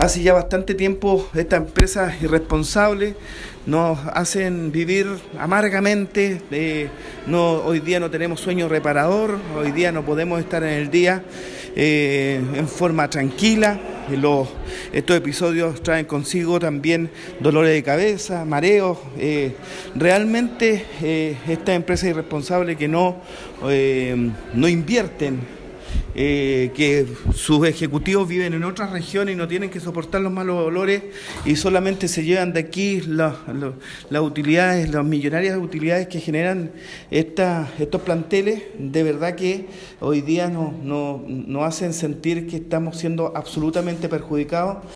Hace ya bastante tiempo esta empresa irresponsable nos hacen vivir amargamente. Hoy día no tenemos sueño reparador, hoy día no podemos estar en el día en forma tranquila. Estos episodios traen consigo también dolores de cabeza, mareos. Realmente esta empresa irresponsable que no invierten, que sus ejecutivos viven en otras regiones y no tienen que soportar los malos olores y solamente se llevan de aquí las utilidades, las millonarias utilidades que generan estos planteles. De verdad que hoy día nos hacen sentir que estamos siendo absolutamente perjudicados.